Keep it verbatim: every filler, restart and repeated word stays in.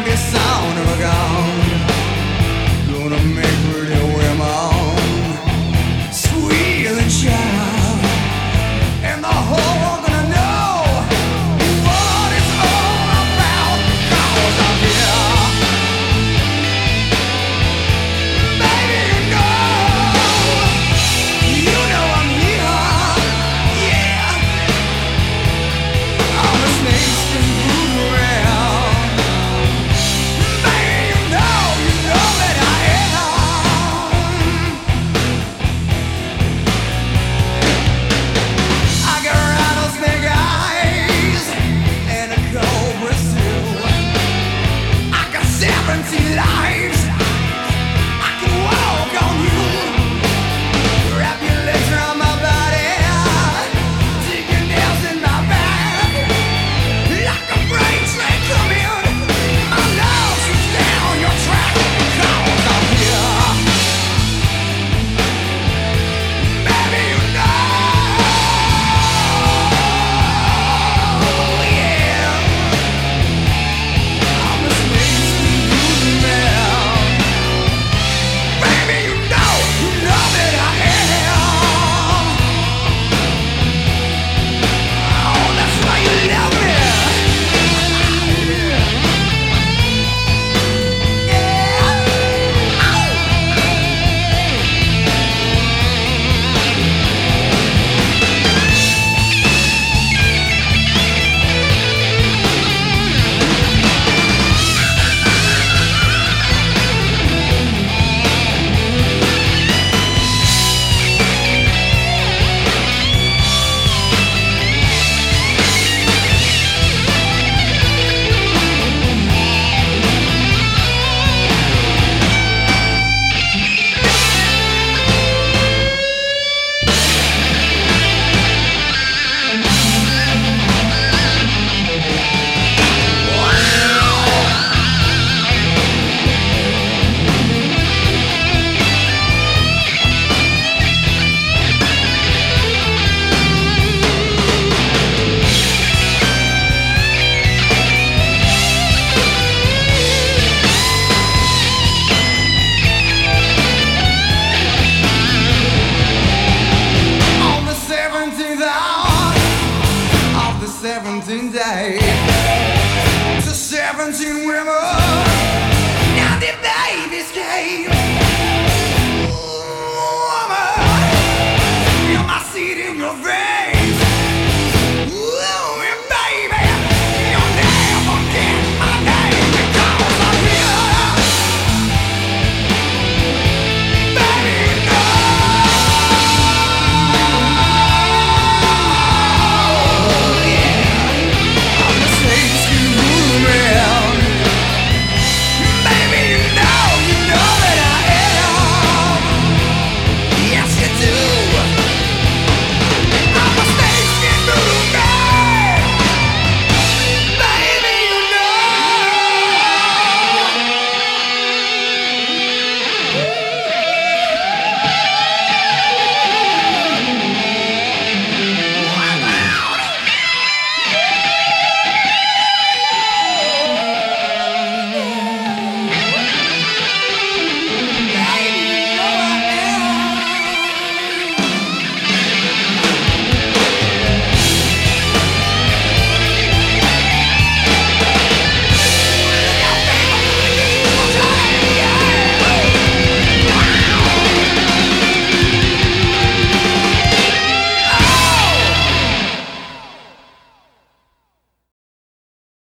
the sound of a gun. Gonna make pretty women squeal and shout, and the whole world gonna know what it's all about. 'Cause I'm here, baby, you know, you know I'm here, yeah. I'm a snake skin boomerang, baby, you know, you know that I am. I got rattlesnake eyes and a cobra still. I got seventeen lives